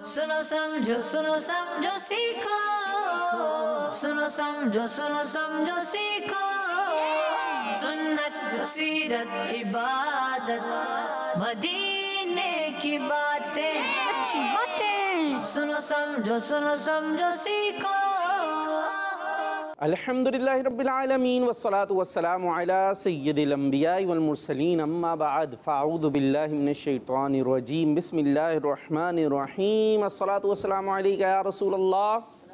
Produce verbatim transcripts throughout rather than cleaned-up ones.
सुनो समझो सुनो समझो सीखो, सुनो समझो सुनो समझो सीखो, सुन्नत सीरत इबादत मदीने की बातें, अच्छी बातें, सुनो समझो सुनो समझो सीखो। अल्हम्दुलिल्लाहि रब्बिल आलमीन वस्सलातु वस्सलामु अला सय्यिदिल अंबियाइ वल मुरसलीन अम्मा बाद फ़अऊज़ु बिल्लाहि मिनश शैतानिर रजीम बिस्मिल्लाहिर रहमानिर रहीम अस्सलातु वस्सलामु अलैका या रसूलल्लाह,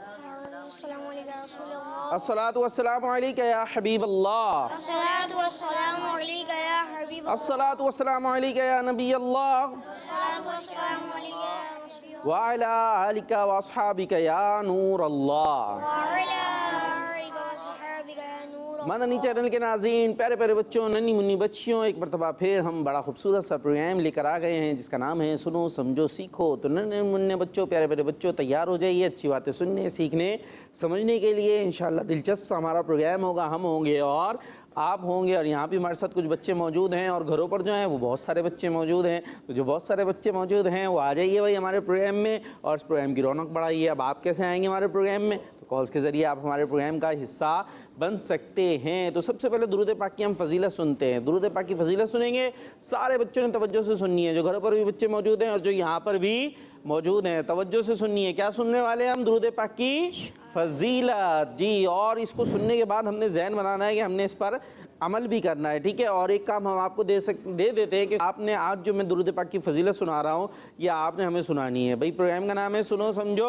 अस्सलातु वस्सलामु अलैका या हबीबल्लाह, अस्सलातु वस्सलामु अलैका या हबीबल्लाह, अस्सलातु वस्सलामु अलैका या नबियल्लाह, अस्सलातु वस्सलामु अलैका या रसूलल्लाह, व अला आलिका व अस्हाबिका या नूरल्लाह। व अला आलिका व अस्हाबिका या नूरल्लाह। मदनी चैनल के नाज़रीन, प्यारे प्यारे बच्चों, नन्ही मुन्नी बच्चियों, एक मरतबा फिर हम बड़ा खूबसूरत सा प्रोग्राम लेकर आ गए हैं जिसका नाम है सुनो समझो सीखो। तो नन्हे मुन्ने बच्चों, प्यारे प्यारे बच्चों, तैयार हो जाइए अच्छी बातें सुनने, सीखने, समझने के लिए। इंशाअल्लाह दिलचस्प सा हमारा प्रोग्राम होगा, हम होंगे और आप होंगे, और यहाँ भी हमारे साथ कुछ बच्चे मौजूद हैं, और घरों पर जो हैं वो बहुत सारे बच्चे मौजूद हैं। तो जो बहुत सारे बच्चे मौजूद हैं वो आ जाइए भाई हमारे प्रोग्राम में, और इस प्रोग्राम की रौनक बढ़ाइए। अब आप कैसे आएंगे हमारे प्रोग्राम में? तो कॉल्स के ज़रिए आप हमारे प्रोग्राम का हिस्सा बन सकते हैं। तो सबसे पहले दुरूद पाक की हम फजीलत सुनते हैं। दुरूद पाक की फजीलत सुनेंगे, सारे बच्चों ने तवज्जो से सुननी है, जो घरों पर भी बच्चे मौजूद हैं और जो यहाँ पर भी मौजूद हैं, तवज्जो से सुननी है। क्या सुनने वाले हैं हम? दुरूद पाक की फजीलत जी। और इसको सुनने के बाद हमने ज़हन बनाना है कि हमने इस पर अमल भी करना है, ठीक है। और एक काम हम आपको दे सक दे देते हैं कि आपने आज जो मैं दुरूद पाक की फजीलत सुना रहा हूँ ये आपने हमें सुनानी है। भाई प्रोग्राम का नाम है सुनो समझो,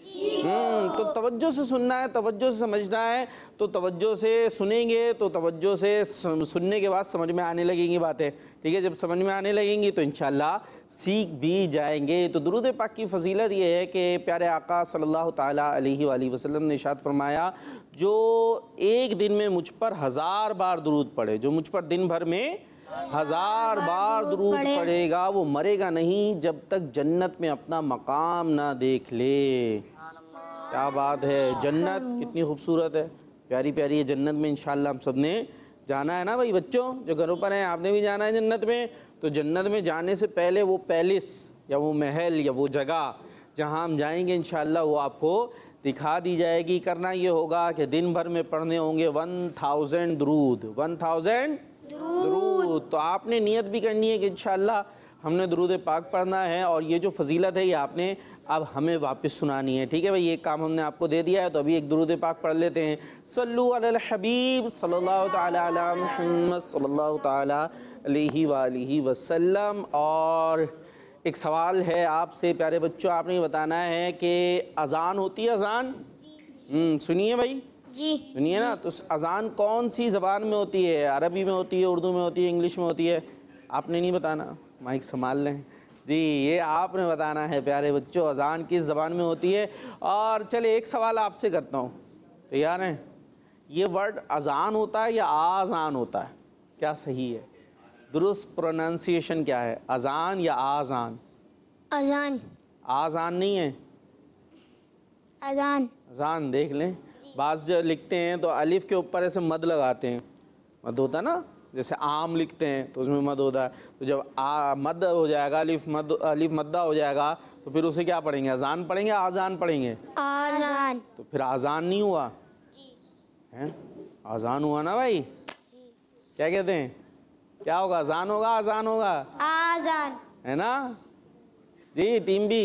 हम्म तो तवज्जो से सुनना है, तवज्जो से समझना है। तो तवज्जो से सुनेंगे तो तवज्जो से सुनने के बाद समझ में आने लगेंगी बातें, ठीक है। जब समझ में आने लगेंगी तो इंशाअल्लाह सीख भी जाएंगे। तो दुरूद पाक की फजीलत ये है कि प्यारे आका सल्लल्लाहु ताला अलैहि वसल्लम ने इरशाद फरमाया, जो एक दिन में मुझ पर हज़ार बार दुरूद पढ़े, जो मुझ पर दिन भर में हज़ार बार दुरूद पढ़ेगा, वो मरेगा नहीं जब तक जन्नत में अपना मकाम ना देख ले। क्या बात है, जन्नत कितनी खूबसूरत है, प्यारी प्यारी है। जन्नत में इंशाअल्लाह हम सब ने जाना है ना भाई बच्चों, जो घरों पर हैं आपने भी जाना है जन्नत में। तो जन्नत में जाने से पहले वो पैलेस या वो महल या वो जगह जहाँ हम जाएंगे इंशाअल्लाह वो आपको दिखा दी जाएगी। करना ये होगा कि दिन भर में पढ़ने होंगे वन थाउजेंड दुरूद, वन थाउजेंड दुरूद। तो आपने नियत भी करनी है कि इंशाअल्लाह हमने दुरूद पाक पढ़ना है, और ये जो फजीलत है ये आपने अब हमें वापस सुनानी है, ठीक है भाई। एक काम हमने आपको दे दिया है, तो अभी एक दुरूद पाक पढ़ लेते हैं। सल्लु अलल हबीब सल्लल्लाहु ताला अला मुहम्मद सल्लल्लाहु ताला अलैहि वालिहि वसल्लम। और एक सवाल है आपसे प्यारे बच्चों, आपने बताना है कि अज़ान होती है, अज़ान हम्म सुनिए भाई जी, सुनिए ना। तो अज़ान कौन सी ज़बान में होती है? अरबी में होती है, उर्दू में होती है, इंग्लिश में होती है? आपने नहीं बताना, माइक संभाल लें जी, ये आपने बताना है प्यारे बच्चों, अज़ान किस ज़बान में होती है। और चले एक सवाल आपसे करता हूँ, तैयार हैं? ये वर्ड अज़ान होता है या आज़ान होता है? क्या सही है, दुरुस्त प्रोनाउंसिएशन क्या है, अज़ान या आज़ान? अजान। आज़ान नहीं है, अजान। अज़ान। देख लें, बाज़ जो लिखते हैं तो अलिफ़ के ऊपर ऐसे मद लगाते हैं, मद होता है ना, जैसे आम लिखते हैं तो उसमें मद होता है। तो जब आ मद हो जाएगा, अलिफ मद अलिफ मद्दा हो जाएगा, तो फिर उसे क्या पढ़ेंगे? अज़ान पढ़ेंगे, आज़ान पढ़ेंगे? आजान। तो फिर आज़ान नहीं हुआ हैं, आज़ान हुआ ना भाई। क्या कहते हैं, क्या होगा? अज़ान होगा, आज़ान होगा? आजान, है ना जी। टीम भी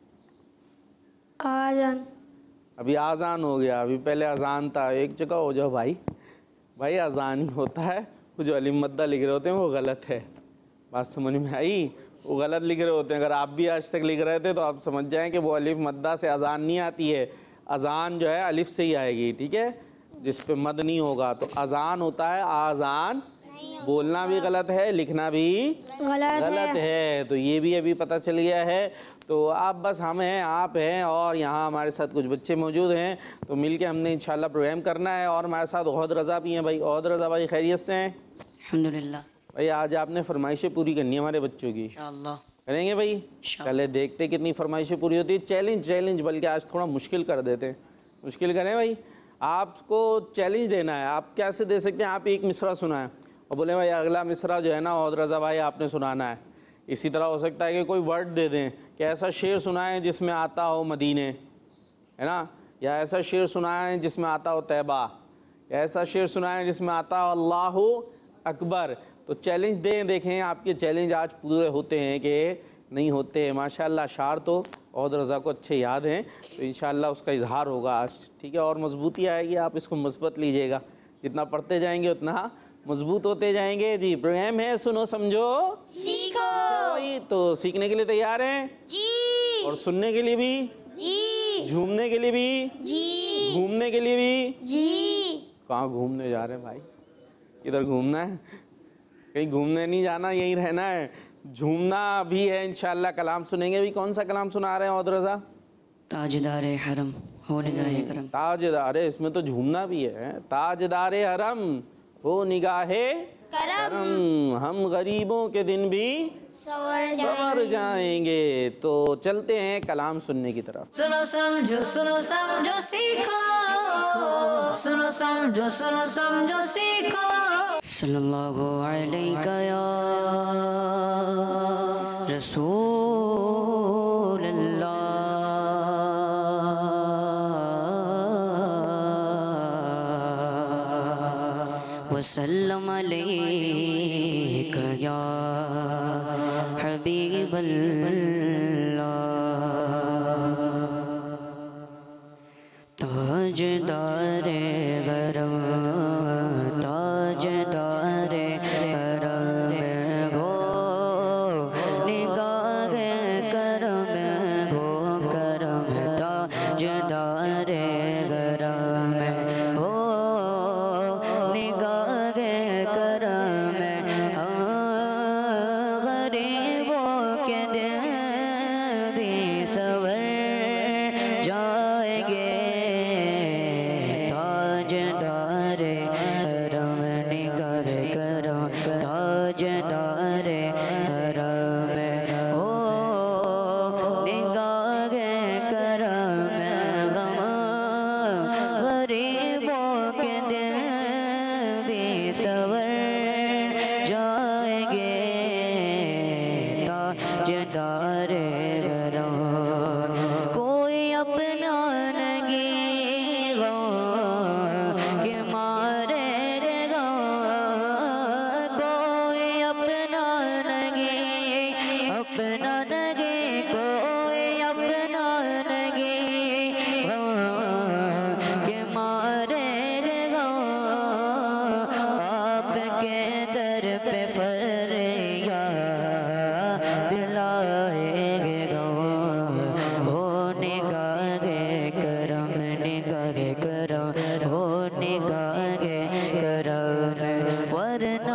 आजान। अभी आज़ान हो गया, अभी पहले अज़ान था। एक जगह हो जाओ भाई, भाई अज़ान ही होता है, वो जो अलिफ मद्दा लिख रहे होते हैं वो गलत है। बात समझ में आई? वो गलत लिख रहे होते हैं। अगर आप भी आज तक लिख रहे थे तो आप समझ जाएं कि वो अलिफ मद्दा से अज़ान नहीं आती है, अज़ान जो है अलिफ से ही आएगी, ठीक है, जिस पे मद नहीं होगा। तो अज़ान होता है, आज़ान। बोलना भी गलत है, लिखना भी गलत, गलत है।, है तो ये भी अभी पता चल गया है। तो आप बस हम हैं, आप हैं, और यहाँ हमारे साथ कुछ बच्चे मौजूद हैं, तो मिलके हमने इंशाल्लाह प्रोग्राम करना है। और हमारे साथ ओहद रज़ा भी हैं भाई। ओहद रज़ा भाई खैरियत से हैं? अल्हम्दुलिल्लाह भाई आज आपने फरमाइशें पूरी करनी है हमारे बच्चों की, इंशाअल्लाह करेंगे भाई? पहले देखते कितनी फरमाइशें पूरी होती है। चैलेंज चैलेंज बल्कि आज थोड़ा मुश्किल कर देते हैं, मुश्किल करें भाई। आपको चैलेंज देना है। आप कैसे दे सकते हैं? आप एक मिसरा सुनाएं और बोले भाई अगला मिसरा जो है ना ओहद रज़ा भाई आपने सुनाना है। इसी तरह हो सकता है कि कोई वर्ड दे दें कि कि ऐसा शेर सुनाएं जिसमें आता हो मदीने, है ना, या ऐसा शेर सुनाएं जिसमें आता हो तैबा, या ऐसा शेर सुनाएं जिसमें आता हो अल्लाहु अकबर। तो चैलेंज दें, देखें आपके चैलेंज आज पूरे होते हैं कि नहीं होते हैं। माशाल्लाह अशार तो और रज़ा को अच्छे याद हैं, तो इंशाल्लाह उसका इजहार होगा आज, ठीक है, और मजबूती आएगी। आप इसको मस्बत लीजिएगा, जितना पढ़ते जाएंगे उतना मजबूत होते जाएंगे। जी, प्रोग्राम है सुनो समझो सीखो। तो सीखने के लिए तैयार हैं जी और सुनने के लिए भी जी झूमने के लिए भी जी घूमने के लिए भी। जी। कहाँ घूमने जा रहे हैं भाई? इधर घूमना है? कहीं घूमने नहीं जाना, यहीं रहना है। झूमना भी है इंशाल्लाह। कलाम सुनेंगे भी। कौन सा कलाम सुना रहे हैं औद रज़ा? ताजदार हरम हो निगाहे करम। ताजदार, इसमें तो झूमना भी है। ताजदार हरम हो निगाहे करम, हम गरीबों के दिन भी सवर सवर जाएंगे। तो चलते हैं कलाम सुनने की तरफ। सुनो समझो सुनो समझो सीखो, सुनो समझो सुनो समझो सीखो। सल्लल्लाहु अलैका या रसूल अल्लाह, वसल्लम अलैका या हबीब अल्लाह। ताजदार गरम ताजदार गरम हो निगाह करम हो करम। ताजदार गरम हो निगाह करम, गरीबों के दिल भी सवर जाएंगे। ताजदार हरम निगाह करम, ताजदार हरम हो निगाह करम, हम गरीबों के दिल भी सवर जाएंगे। ताजदार हरम कोई अपना नहीं गो के मारेगा, कोई अपना नहीं अपना नहीं कोई अपना नहीं गो के मारेगा। आपके दर पे फरियाद दिलाएगा, हो निगाह करम निगाह करम हो निगाह करम, वरना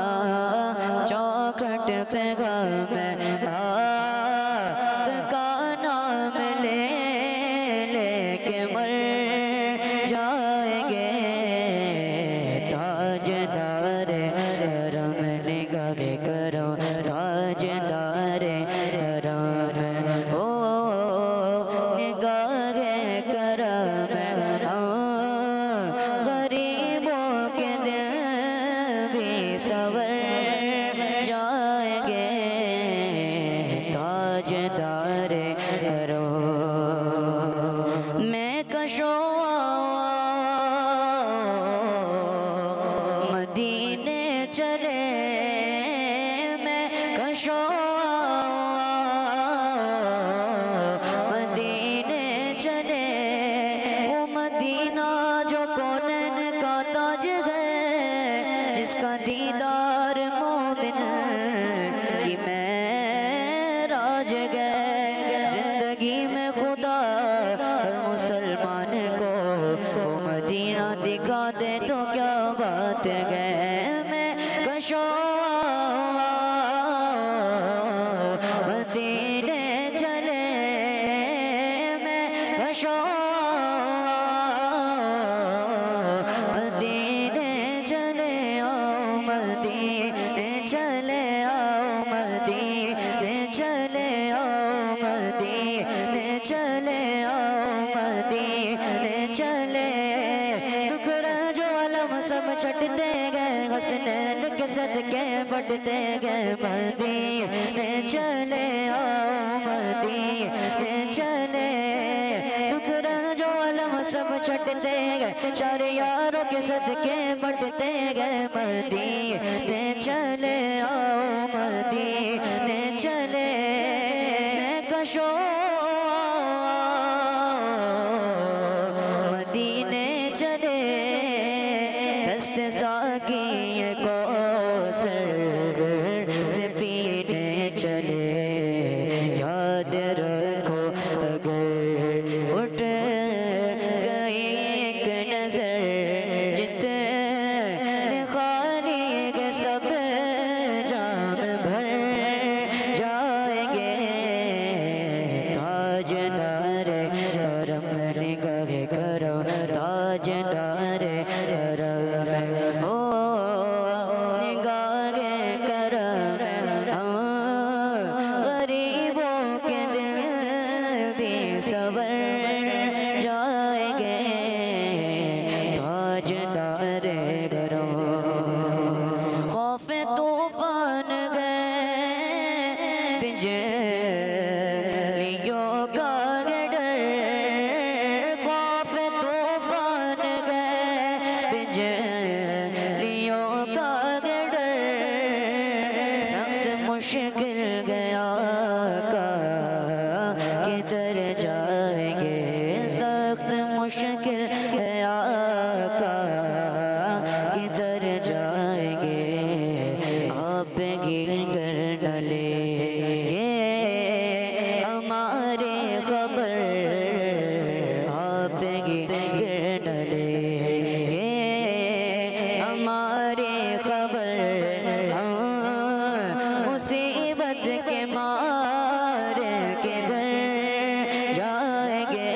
चौखट पे गम आपका नाम ले लेके मर जाएंगे। ताजदार हरम निगाह करम, ताजदार हरम हो निगाह करम, गरीबों के दिल भी सवर जाएंगे। ताजदार हरम मैं कशो मदीने चले, मैं कशो मदीने चले। वो मदीना जो कौनन का ताज है, जिसका दीदार मोमिन की मैं राज गए। जिंदगी में खुदा हर मुसलमान को वो मदीना दिखा दे तो क्या बात है। मैं कशो मदीने चले, मैं कशो मदीने चले आओ मदीने चले आओ मदीने चले आओ मदीने चले आओ मदीने चले। टुकड़ा जो अलम सब छटते गए, हसनैन के सदके बढ़ते गए। मदीने चले आओ मदीने चले सुखरा जो अलम सब छटते गए चार यारों के सदके फटते गए मदीने चले आओ मदीने चले कशो मदीने चले दस्ते साकी को सर से पीने चले याद रखो अगर उठ गई एक नजर जितने खाली के सब जाम भर जाएंगे ताजदार हरम निगाह करो ताजदार हरम हो निगाह करो गरीबों के दिल भी सवर जाएंगे ताजदार करो खौफ तूफान गए बिजलियों का डर खौफ तूफान गए बिजलियों का डर सख्त मुश्किल गया का किधर जाएंगे सख्त मुश्किल गया का किधर जाएंगे आप गिर कर डले ये हमारे खबर आप गिर कर डले ये हमारे खबर हम मुसीबत के मारे किधर जाएंगे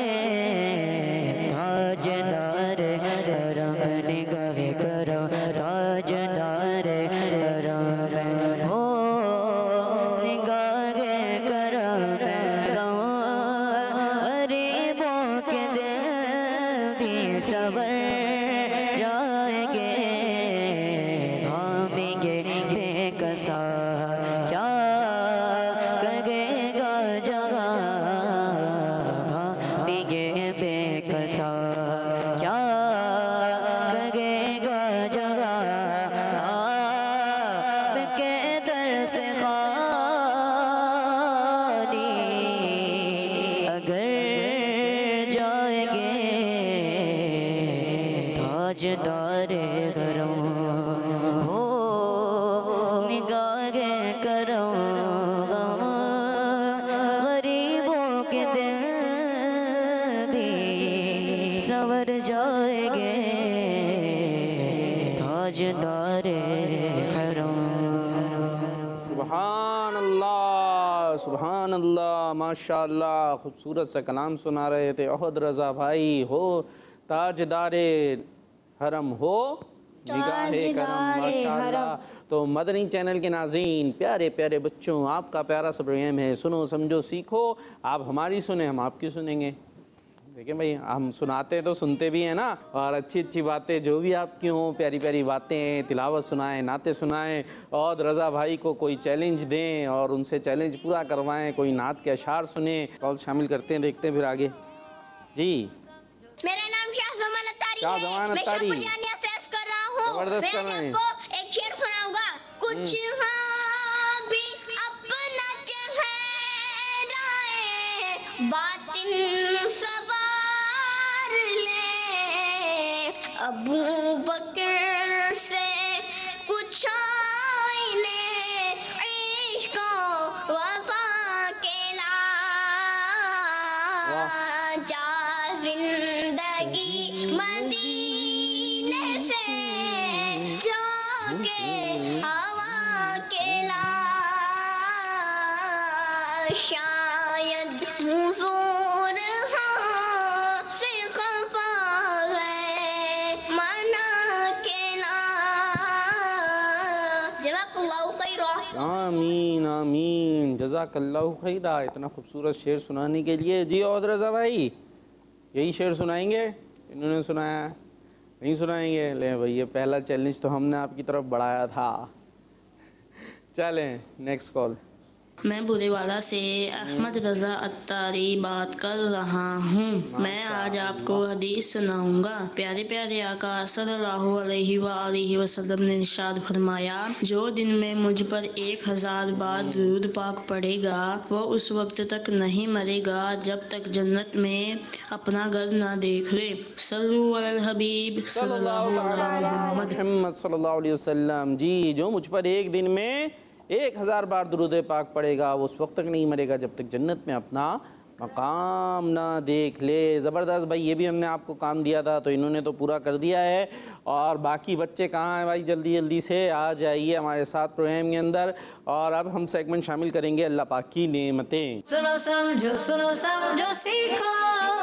ताजदार हरम निगाह करो ताजदार हरम हो निगाह करो गरीबों के दिल भी सवर जाएंगे भामेंगे बेकसा क्या करेगा जगह भामेंगे बेकसा क्या करेगा जगह आपके दर से खाली अगर जाएंगे ताजदार घरों हो निगाह करो गरीबों के दिल भी सवर जाएंगे ताजदार घरों सुभान अल्लाह सुभान अल्लाह माशाअल्लाह खूबसूरत सा कलाम सुना रहे थे अहद रज़ा भाई हो ताजदारे हरम हो निगाहे करम माशाअल्लाह। तो मदनी चैनल के नाज़रीन प्यारे प्यारे बच्चों आपका प्यारा सा प्रोग्राम है सुनो समझो सीखो। आप हमारी सुने हम आपकी सुनेंगे। देखिए भाई हम सुनाते तो सुनते भी हैं ना और अच्छी अच्छी बातें जो भी आपकी हों प्यारी प्यारी बातें तिलावत सुनाएं नाते सुनाएं और रज़ा भाई को कोई चैलेंज दें और उनसे चैलेंज पूरा करवाएं कोई नात के अशार सुने कॉल शामिल करते हैं देखते हैं फिर आगे जी। मेरा नाम शाहजमान अत्तारी क्या है। जमान मैं अत्तारी? शाहपुर जानिया से अर्ज कर रहा हूँ। जबरदस्त कर मैं रहे हैं। आपको एक शेर सुनाऊंगा। कुछ हाँ भी अपना चेहराए बातिन सवार ले अबू बकर से कुछ आईने इश्क वफा के ला जा जिंदगी मदीने से जाके हवा के ला शायद हुजूर हाँ से खफा है मना के ला जज़ाकल्लाहु खैरा। आमीन आमीन जज़ाकल्लाहु खैरा। इतना खूबसूरत शेर सुनाने के लिए जी। और रज़ा भाई यही शेर सुनाएंगे इन्होंने सुनाया नहीं सुनाएंगे? ले भाई ये पहला चैलेंज तो हमने आपकी तरफ बढ़ाया था। चलें नेक्स्ट कॉल। मैं बुरेवाला से अहमद रज़ा अत्तारी बात कर रहा हूँ। मैं आज आपको हदीस सुनाऊंगा। प्यारे प्यारे आका सल्लल्लाहु अलैहि वआलिहि वसल्लम ने इरशाद फरमाया, जो दिन में मुझ पर एक हजार बार दुरूद पाक पढ़ेगा वो उस वक्त तक नहीं मरेगा जब तक जन्नत में अपना घर ना देख ले। सल्लु अलल हबीब सल्लल्लाहु अलैहि मुहम्मद। मोहम्मद सल्लल्लाहु अलैहि वसल्लम। जी, जो मुझ पर एक दिन में एक हज़ार बार दुरूद पाक पड़ेगा वो उस वक्त तक नहीं मरेगा जब तक जन्नत में अपना मकाम ना देख ले। ज़बरदस्त भाई, ये भी हमने आपको काम दिया था तो इन्होंने तो पूरा कर दिया है। और बाकी बच्चे कहाँ हैं भाई? जल्दी जल्दी से आ जाइए हमारे साथ प्रोग्राम के अंदर। और अब हम सेगमेंट शामिल करेंगे अल्लाह पाक की नेमतें। सुनो समझो सुनो समझो सीखो,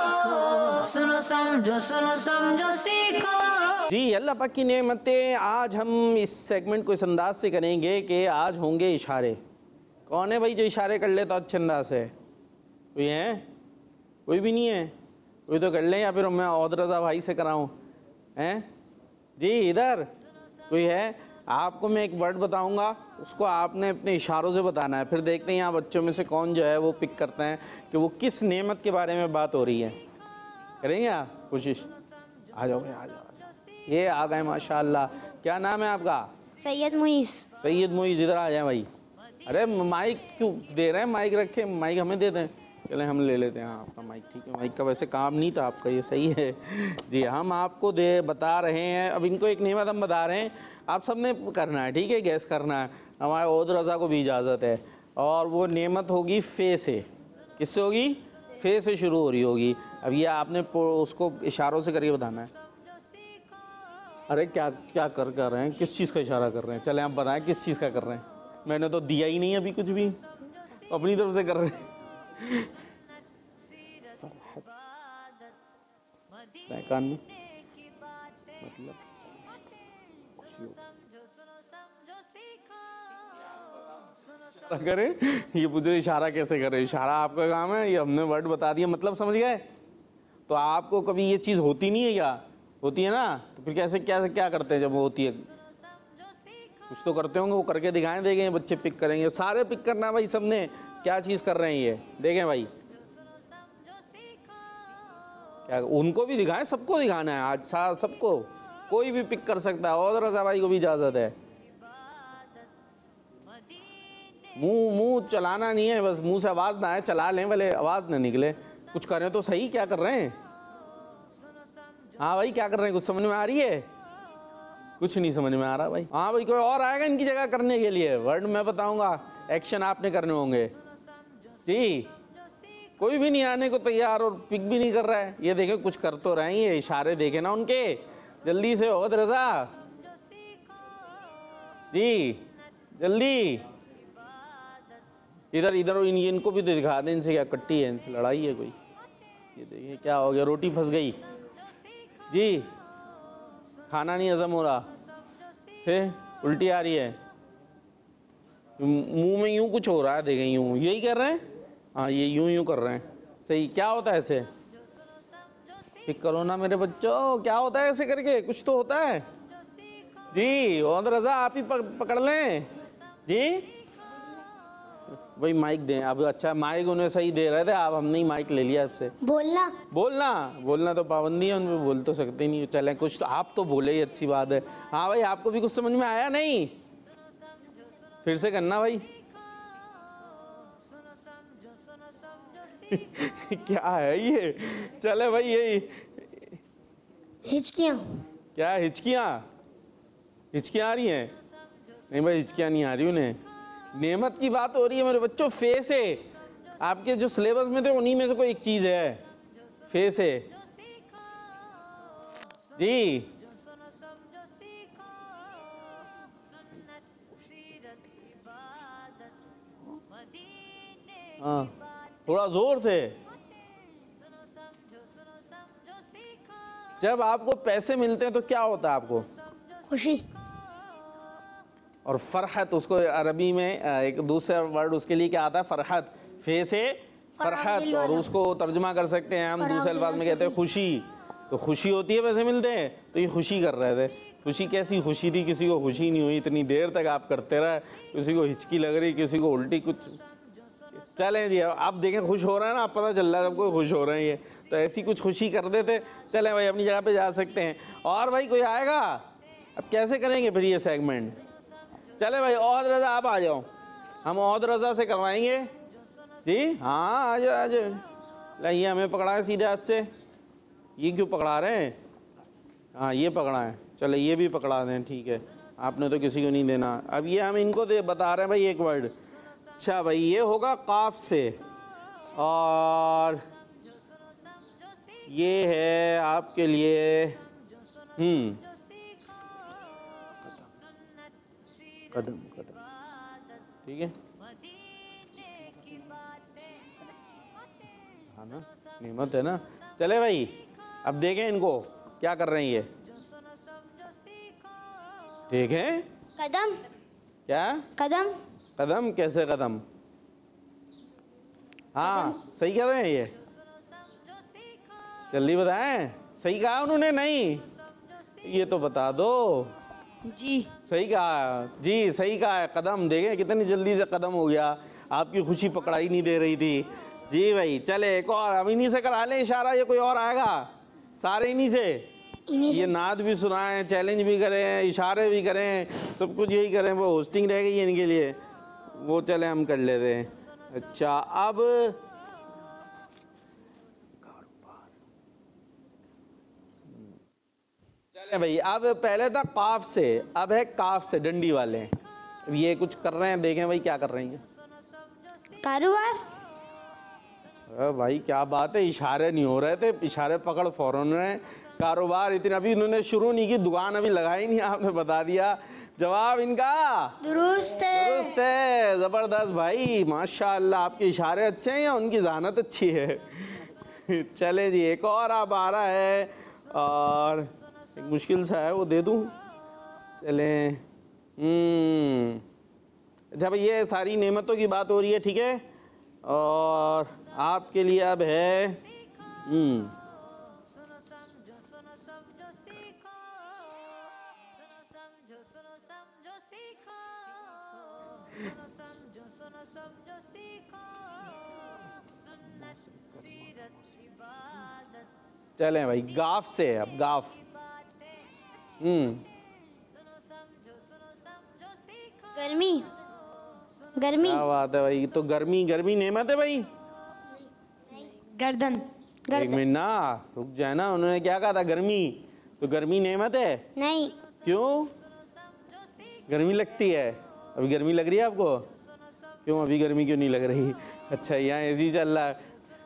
सुनो समझो सुनो समझो सीखो। जी, अल्लाह पाक की नेमतें। आज हम इस सेगमेंट को इस अंदाज से करेंगे कि आज होंगे इशारे। कौन है भाई जो इशारे कर लेता अच्छे अंदाज से? कोई है? कोई भी नहीं है? कोई तो कर ले, या फिर मैं औद रज़ा भाई से कराऊं? हैं जी, इधर कोई है? आपको मैं एक वर्ड बताऊंगा, उसको आपने अपने इशारों से बताना है। फिर देखते हैं यहाँ बच्चों में से कौन जो है वो पिक करते हैं कि वो किस नेमत के बारे में बात हो रही है। करेंगे आप कोशिश? आ जाओ भाई, आ जाओ। ये आ गए माशाल्लाह। क्या नाम है आपका? सैयद मुईस। सैयद मुईज़, इधर आ जाए भाई। अरे माइक क्यों दे रहे हैं? माइक रखे, माइक हमें दे दें। चलें हम ले लेते हैं। हाँ, आपका माइक ठीक है। माइक का वैसे काम नहीं था आपका, ये सही है। जी, हम आपको दे बता रहे हैं। अब इनको एक नेमत हम बता रहे हैं, आप सब ने करना है, ठीक है? गैस करना है। हमारे औद रज़ा को भी इजाज़त है। और वो नेमत होगी फ़े से। किससे होगी? फ़े से शुरू हो रही होगी। अब ये आपने उसको इशारों से करके बताना है। अरे क्या क्या कर कर रहे हैं? किस चीज़ का इशारा कर रहे हैं? चलें आप बताएं किस चीज़ का कर रहे हैं। मैंने तो दिया ही नहीं अभी कुछ भी, अपनी तरफ से कर रहे हैं। कान में मतलब करें, ये पूछे इशारा कैसे करें? इशारा आपका काम है, ये हमने वर्ड बता दिया, मतलब समझ गए? तो आपको कभी ये चीज़ होती नहीं है क्या? होती है ना? तो फिर कैसे क्या क्या करते हैं जब वो होती है? कुछ तो करते होंगे, वो करके दिखाएं, देखें बच्चे पिक करेंगे। सारे पिक करना भाई, सबने क्या चीज़ कर रहे हैं ये देखें भाई। क्या उनको भी दिखाएं, सबको दिखाना है आज, सबको, कोई भी पिक कर सकता है। और रज़ा भाई को भी इजाज़त है। मुंह मुंह चलाना नहीं है, बस मुंह से आवाज़ ना आए, चला लें भले आवाज़ ना निकले। कुछ करें तो सही, क्या कर रहे हैं? हाँ भाई, क्या कर रहे हैं? कुछ समझ में आ रही है? कुछ नहीं समझ में आ रहा भाई। हाँ भाई, कोई और आएगा इनकी जगह करने के लिए? वर्ड मैं बताऊंगा, एक्शन आपने करने होंगे। जी, कोई भी नहीं आने को तैयार और पिक भी नहीं कर रहा है। ये देखें कुछ कर तो रहे हैं, ये इशारे देखे ना उनके। जल्दी से औद रज़ा जी, जल्दी इधर इधर इन, इनको भी तो दिखा दें। इनसे क्या कट्टी है? इनसे लड़ाई है कोई? ये देखिए क्या हो गया, रोटी फंस गई जी, खाना नहीं हजम हो रहा, फिर उल्टी आ रही है, मुंह में यूं कुछ हो रहा है, देखें यूं, यही कर रहे हैं। हाँ, ये यूं यूं कर रहे हैं। सही, क्या होता है ऐसे? पिक करो ना मेरे बच्चों, क्या होता है ऐसे करके? कुछ तो होता है जी। औद रज़ा आप ही पकड़ लें जी। भाई माइक दें अब। अच्छा, माइक उन्हें सही दे रहे थे आप, हमने ही माइक ले लिया आपसे। बोलना बोलना बोलना तो पाबंदी है उन पर, बोल तो सकते नहीं। चलें कुछ तो आप तो बोले ही, अच्छी बात है। हाँ भाई, आपको भी कुछ समझ में आया नहीं? फिर से करना भाई। क्या है ये? चले भाई, ये हिचकियाँ। क्या हिचकियाँ? हिचकियाँ आ रही हैं? नहीं भाई, हिचकियाँ नहीं आ रही उन्हें। नेमत की बात हो रही है मेरे बच्चों। फे से, आपके जो सिलेबस में थे उन्हीं में से कोई एक चीज़ है, फे से जी। हाँ, थोड़ा जोर से। जब आपको पैसे मिलते हैं तो क्या होता है आपको? खुशी। और फरहत, उसको अरबी में एक दूसरा वर्ड उसके लिए क्या आता है? फरहत। फे से फरहत, और उसको तर्जुमा कर सकते हैं हम दूसरे अल्फाज में कहते हैं खुशी। तो खुशी होती है, पैसे मिलते हैं, तो ये खुशी कर रहे थे। खुशी कैसी खुशी थी? किसी को खुशी नहीं हुई, इतनी देर तक आप करते रहे, किसी को हिचकी लग रही, किसी को उल्टी, कुछ चलें जी, आप देखें खुश हो रहे हैं ना, आप पता चल रहा है सबको खुश हो रहे हैं ये, तो ऐसी कुछ खुशी कर देते। चलें भाई अपनी जगह पे जा सकते हैं। और भाई कोई आएगा? अब कैसे करेंगे फिर ये सेगमेंट? चले भाई ओहद रज़ा आप आ जाओ, हम ओहद रज़ा से करवाएंगे जी। हाँ आ जाओ आ जाओ। लाइए हमें पकड़ा है सीधे हाथ से, ये क्यों पकड़ा रहे हैं? हाँ ये पकड़ा है, चलो ये भी पकड़ा दें, ठीक है, आपने तो किसी को नहीं देना। अब ये हम इनको दे बता रहे हैं भाई एक वर्ड। अच्छा भाई ये होगा काफ से, और ये है आपके लिए हम्म कदम कदम, ठीक है, हाँ ना, नेमत है ना। चले भाई अब देखें इनको क्या कर रहे हैं ये, देखें। कदम क्या कदम कदम? कैसे कदम? हाँ सही कह रहे हैं ये, जल्दी बताएं। सही कहा उन्होंने? नहीं ये तो बता दो जी। सही कहा जी, सही कहा है। कदम देखें कितनी जल्दी से कदम हो गया, आपकी खुशी पकड़ाई नहीं दे रही थी जी भाई। चले एक और, अब इन्हीं से करा लें इशारा, ये कोई और आएगा? सारे इन्हीं से, ये नाद भी सुनाएं, चैलेंज भी करें, इशारे भी करें, सब कुछ यही करें। वो होस्टिंग रह गई है इनके लिए, वो चले हम कर लेते हैं। अच्छा अब चले भाई, अब पहले था काफ से, अब है काफ से, डंडी वाले। अब ये कुछ कर रहे हैं, देखें भाई क्या कर रही हैं। कारोबार अरे भाई क्या बात है, इशारे नहीं हो रहे थे, इशारे पकड़ फौरन रहे। कारोबार इतने अभी इन्होंने शुरू नहीं की, दुकान अभी लगाई नहीं, आपने बता दिया। जवाब इनका दुरुस्त है। दुरुस्त है, जबरदस्त भाई, माशाल्लाह। आपके इशारे अच्छे हैं या उनकी जहानत अच्छी है? चले जी एक और आप आ रहा है, और एक मुश्किल सा है, वो दे दूं? चले हम्म अच्छा भाई ये सारी नेमतों की बात हो रही है, ठीक है, और आपके लिए अब है हम्म चलें भाई गाफ से, अब गाफ। हम्म गर्मी गर्मी क्या बात है भाई, तो गर्मी गर्मी नेमत है भाई। गर्दन। एक मिनट ना, रुक जाए ना, उन्होंने क्या कहा था? गर्मी, तो गर्मी नेमत है? नहीं क्यों गर्मी लगती है? अभी गर्मी लग रही है आपको? क्यों अभी गर्मी क्यों नहीं लग रही? अच्छा यहाँ ऐसे ही चल रहा है।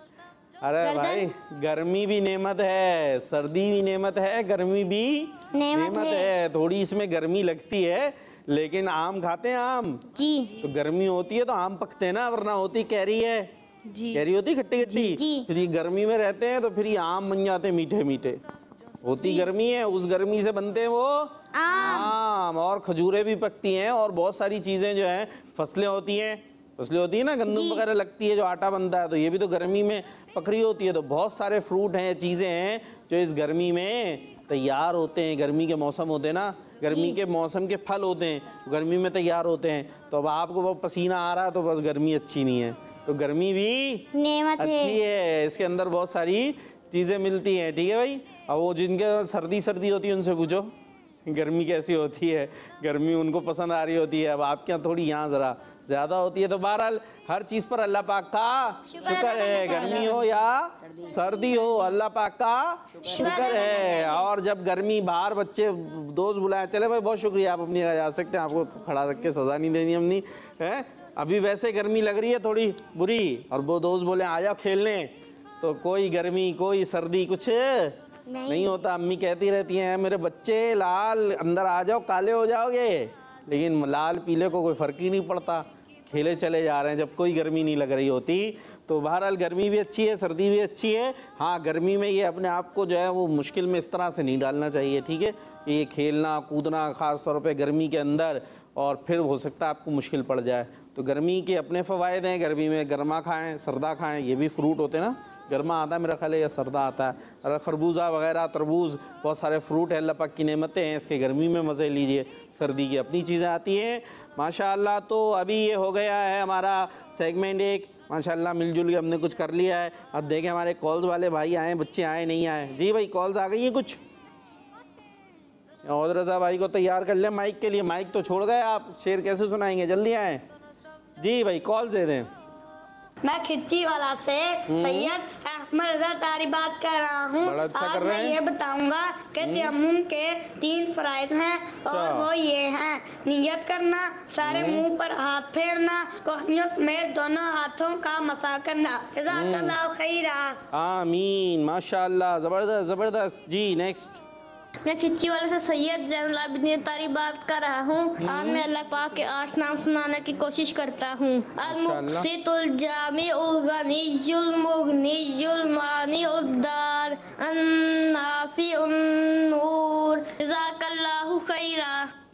अरे भाई गर्मी भी नेमत है, सर्दी भी नेमत है, गर्मी भी नेमत नेमत है। है थोड़ी इसमें गर्मी लगती है, लेकिन आम खाते हैं आम जी। तो गर्मी होती है तो आम पकते हैं ना, वरना होती कैरी है जी। कैरी होती खट्टी खट्टी। जी। फिर ये गर्मी में रहते हैं तो फिर ये आम बन जाते हैं मीठे मीठे। होती गर्मी है, उस गर्मी से बनते हैं वो आम। आम, और खजूरें भी पकती हैं, और बहुत सारी चीजें जो हैं, फसलें होती हैं, फसलें होती है ना, गंदम वगैरह लगती है जो आटा बनता है, तो ये भी तो गर्मी में पकड़ी होती है। तो बहुत सारे फ्रूट हैं, चीज़ें हैं जो इस गर्मी में तैयार होते हैं। गर्मी के मौसम होते हैं ना, गर्मी के मौसम के फल होते हैं, गर्मी में तैयार होते हैं। तो अब आपको वो पसीना आ रहा है तो बस गर्मी अच्छी नहीं है, तो गर्मी भी नेमत है। अच्छी है, इसके अंदर बहुत सारी चीज़ें मिलती हैं, ठीक है भाई। अब वो जिनके सर्दी सर्दी होती है उनसे पूछो गर्मी कैसी होती है, गर्मी उनको पसंद आ रही होती है। अब आपके यहाँ थोड़ी यहाँ ज़रा ज़्यादा होती है। तो बहरहाल हर चीज़ पर अल्लाह पाक का शुक्र है, गर्मी हो या सर्दी हो, अल्लाह पाक का शुक्र है। और जब गर्मी बाहर बच्चे दोस्त बुलाए, चले भाई बहुत शुक्रिया, आप अपनी जगह जा सकते हैं, आपको खड़ा रख के सज़ा नहीं देनी हमने है। अभी वैसे गर्मी लग रही है थोड़ी बुरी, और वो दोस्त बोले आ जाओ खेलने, तो कोई गर्मी कोई सर्दी कुछ नहीं, नहीं होता। अम्मी कहती रहती हैं मेरे बच्चे लाल अंदर आ जाओ काले हो जाओगे, लेकिन लाल पीले को कोई फ़र्क ही नहीं पड़ता, खेले चले जा रहे हैं जब कोई गर्मी नहीं लग रही होती। तो बहरहाल गर्मी भी अच्छी है, सर्दी भी अच्छी है। हाँ गर्मी में ये अपने आप को जो है वो मुश्किल में इस तरह से नहीं डालना चाहिए, ठीक है। ये खेलना कूदना ख़ास तौर पे गर्मी के अंदर, और फिर हो सकता है आपको मुश्किल पड़ जाए। तो गर्मी के अपने फ़वायद हैं, गर्मी में गर्मा खाएँ सर्दा खाएँ, ये भी फ्रूट होते हैं ना, गर्मा आता है मेरा ख्याल है या सर्दा आता है, और खरबूजा वगैरह तरबूज बहुत सारे फ्रूट है, अल्लाह पाक की नेमतें हैं, इसके गर्मी में मज़े लीजिए, सर्दी की अपनी चीज़ें आती हैं माशाअल्लाह। तो अभी ये हो गया है हमारा सेगमेंट एक माशाल्लाह मिलजुल के हमने कुछ कर लिया है। अब देखें हमारे कॉल्स वाले भाई आए, बच्चे आए नहीं आए। जी भाई कॉल्स आ गई हैं कुछ? और रज़ा भाई को तैयार कर लें माइक के लिए। माइक तो छोड़ गए आप, शेर कैसे सुनाएंगे? जल्दी आए जी भाई, कॉल दे दें। मैं खिच्ची वाला से सैयद अहमद रजा तारी बात कर रहा हूँ। बड़ा अच्छा आज कर रहे मैं हैं। ये बताऊंगा कि तयम्मुम के तीन फराइज हैं और वो ये हैं, नियत करना, सारे मुंह पर हाथ फेरना, कोहनियों समेत दोनों हाथों का मसा करना। जज़ाकल्लाहु खैरा। आमीन, माशाल्लाह, ज़बरदस्त ज़बरदस्त। जी नेक्स्ट। मैं खिच्ची वाले से सैयद जैनुल आबिदीन तारी बात कर रहा हूँ। आज मैं अल्लाह पाक के आठ नाम सुनाने की कोशिश करता हूँ। अल-मुक़सितुल जामिउल गनियुल मुग़नियुल मानिउद दार अन-नाफ़िउन नूर। जज़ाकल्लाहु खैरा।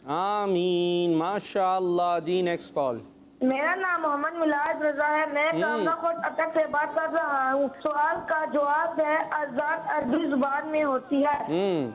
आमीन, माशाल्लाह। जी नेक्स्ट कॉल। मेरा नाम मोहम्मद मिलाद रजा है। मैं कामना खुद अटक से बात कर रहा हूँ। सवाल का जवाब है अज़ान अरबी जुबान में होती है। हम्म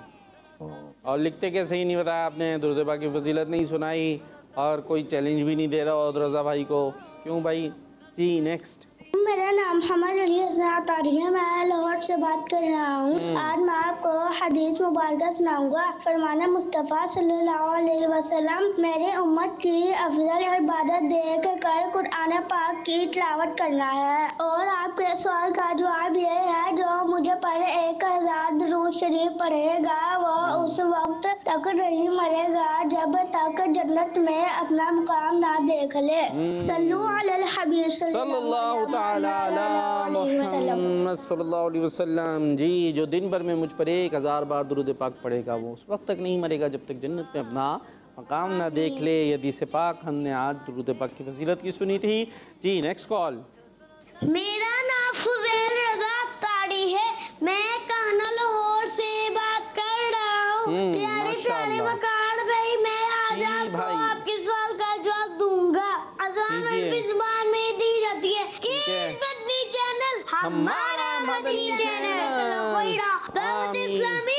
और लिखते कैसे ही नहीं बताया आपने, दुरूद पाक की फजीलत नहीं सुनाई और कोई चैलेंज भी नहीं दे रहा और रज़ा भाई को। क्यों भाई? जी नेक्स्ट। मेरा नाम हमद अली हसन तारी है। मैं लाहौर से बात कर रहा हूँ। आज मैं आपको हदीस मुबारक सुनाऊंगा। फरमाना मुस्तफ़ा सल्लल्लाहु अलैहि वसल्लम, मेरे उम्मत की अफजल इबादत देख कर कुरान पाक की तिलावत करना है। और आपके सवाल का जवाब ये है, जो मुझे पर एक हजार दुरूद शरीफ पढ़ेगा वो उस वक्त तक नहीं मरेगा जब तक जन्नत में अपना मुकाम ना देख ले। सल्लु अलल हबीब सल्लल्लाहु तआला अला मुहम्मद सल्लल्लाहु अलैहि वसल्लम। जी जो दिन भर में मुझ पर एक हज़ार बार दुरूद पाक पढ़ेगा वो उस वक्त तक नहीं मरेगा जब तक जन्नत में अपना मकाम ना देख ले। ये हदीस पाक हमने आज दुरूद पाक की फजीलत की सुनी थी। जी नेक्स्ट कॉल। मेरा नाम फुजैल रजा ताड़ी है। मैं कान्हा लाहौर से बात कर रहा हूँ। प्यारे प्यारे मकान भाई, मैं आज आपको आपके सवाल का जवाब दूंगा। अज़ान अरबी ज़ुबान में दी जाती है। मदनी चैनल हमारा मदनी चैनल दावत इस्लामी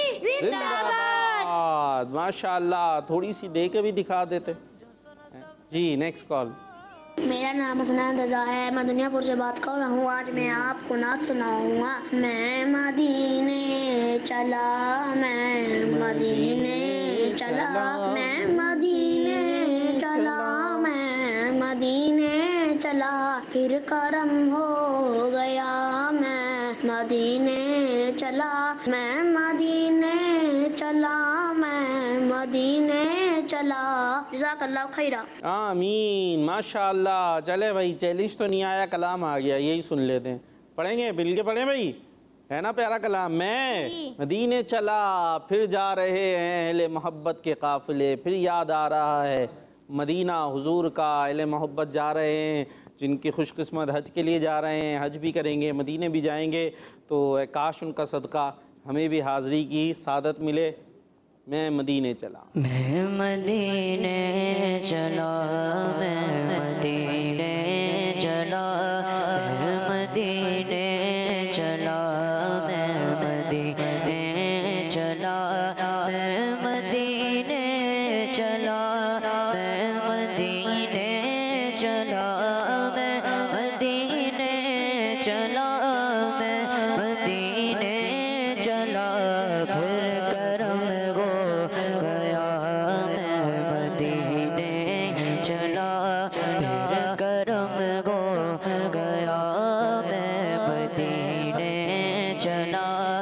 जिंदाबाद। माशाल्लाह, थोड़ी सी दे के भी दिखा देते। जी नेक्स्ट कॉल। मेरा नाम हसनैन रजा है। मैं दुनियापुर से बात कर रहा हूँ। आज मैं आपको नात सुनाऊंगा। मैं मदीने चला, मैं मदीने चला, मैं मदीने चला, मैं मदीने चला, फिर करम हो गया। मैं मदीने चला, मैं मदीने चला, मैं मदीने चला। जज़ाकल्लाहु खैरा। आमीन, माशाल्लाह। चले भाई, चैलेंज तो नहीं आया, कलाम आ गया, यही सुन लेते हैं। पढ़ेंगे, मिल के पढ़ें भाई, है ना प्यारा कलाम। मैं मदीने चला, फिर जा रहे हैं अहले मोहब्बत के काफ़िले, फिर याद आ रहा है मदीना हुजूर का। अहले मोहब्बत जा रहे हैं, जिनकी खुशकिस्मत हज के लिए जा रहे हैं, हज भी करेंगे, मदीने भी जाएंगे, तो काश उनका सदका हमें भी हाज़री की सादत मिले। मैं मदीने चला, मैं मदीने चला, मैं मदीने चला, मैं मदीने चला, मैं मदीने चला, मैं मदीने चला, मैं मदीने चला, मैं मदीने चला, मैं मदीने चला, फिर करम गो गया, मैं मदीने चला, फिर करम गो गया, मैं मदीने चला।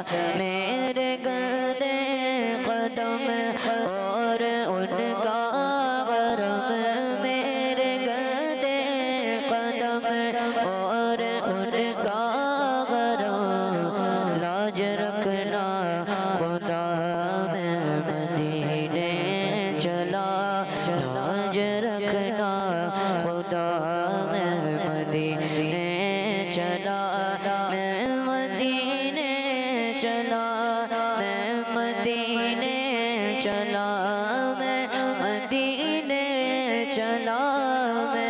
मेरे गदे कदम और उनका गरम, मेरे गदे कदम और उनका गरम, लाज रखना खुदा, मैं मदीने चला, लाज रखना खुदा, मैं मदीने चला, मैं मदीने चला, मैं मदीने चला, मैं मदीने चला, मैं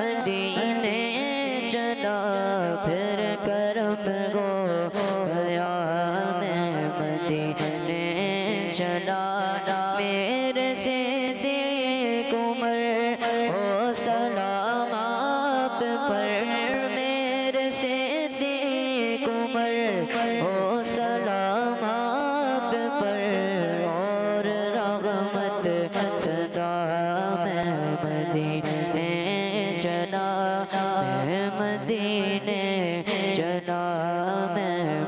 मदीने चला, फिर करम गो गया, मैं मदीने चला। मेरे से उमर हो सलाम आप पर, मेरे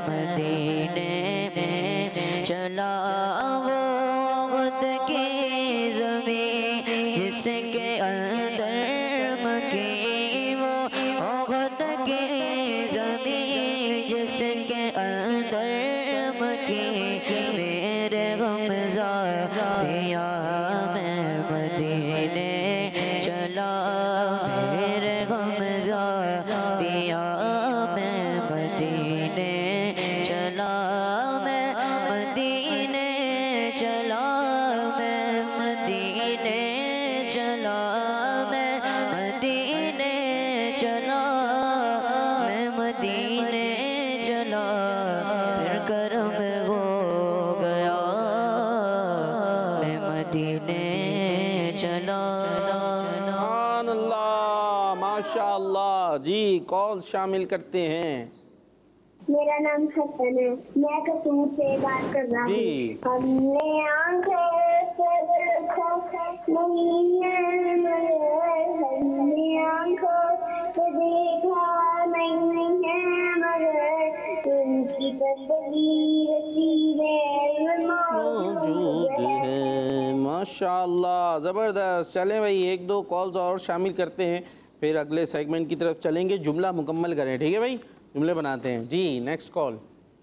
मदीने में चला वो खुद की ज़मीं जिसके अंदर मकी वो खुद की ज़मीं जिसके अंदर मकी मेरे गमज़ारिया में मदीने चला मेरे गमज़ारिया में मदीने चला मैं मदीने चला मैं मदीने चला मैं मदीने चला मैं मदीने चला फिर करम हो गया मैं मदीने चला सुभान अल्लाह, माशाअल्लाह। जी, कॉल शामिल करते हैं। मेरा नाम हसन है, मैं कसूर से बात कर रहा हूँ। जी। हमने आंखें से देखा नहीं है मगर हमने आंखों से देखा नहीं है मगर उनकी तस्वीर सीने में मौजूद है। माशाअल्लाह, ज़बरदस्त। चलें भाई, एक दो कॉल्स और शामिल करते हैं, फिर अगले सेगमेंट की तरफ चलेंगे। जुमला मुकम्मल करें, ठीक है भाई? जुमले बनाते हैं। जी, नेक्स्ट कॉल।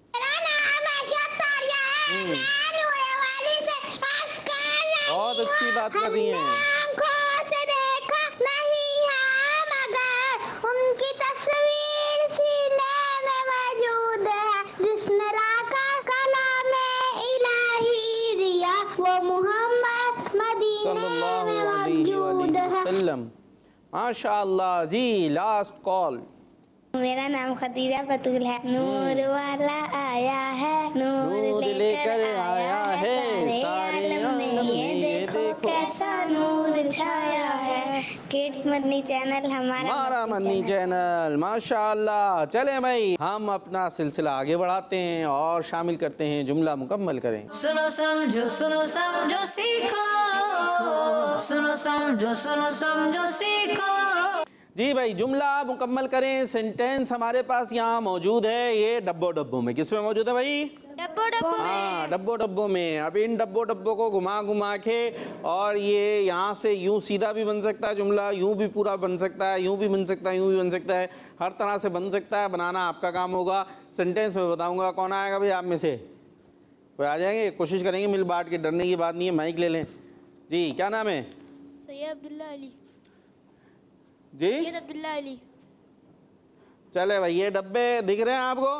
बहुत अच्छी बात कर रही हैं। आंखों से देखा नहीं है मगर उनकी तस्वीर सीने में मौजूद है जिसने लाकर कलाम इलाही दिया वो मोहम्मद मदीने सल्लल्लाहु में अलैहि मौजूद है। वसल्लम। माशाअल्लाह। जी, लास्ट कॉल। मेरा नाम खदीजा बतूल है। नूर वाला आया है, नूर लेकर आया है, सारे आलम में ये देखो कैसा नूर छाया है। किड्स मदनी चैनल हमारा हमारा मदनी चैनल। माशाअल्लाह। चलें भाई, हम अपना सिलसिला आगे बढ़ाते हैं और शामिल करते हैं। जुमला मुकम्मल करें। सुनो समझो सुनो समझो सीखो सुनो समझो सुनो समझो सीखो। जी भाई, जुमला मुकम्मल करें। सेंटेंस हमारे पास यहाँ मौजूद है, ये डब्बो डब्बों में। किस में मौजूद है भाई? डब्बो डब्बो हाँ, डब्बो डब्बों में। अब इन डब्बो डब्बों को घुमा घुमा के, और ये यहाँ से यूँ सीधा भी बन सकता है जुमला, यूँ भी पूरा बन सकता है, यूँ भी बन सकता है, यूँ भी बन सकता है, हर तरह से बन सकता है। बनाना आपका काम होगा। सेंटेंस में बताऊँगा। कौन आएगा भाई आप में से? कोई आ जाएंगे? कोशिश करेंगे मिल बांट के, डरने की बात नहीं है। माइक ले लें। जी, क्या नाम है? सैयद अब्दुल्ला अली। जी, सैयद अब्दुल्ला अली। चले भाई, ये डब्बे दिख रहे हैं आपको?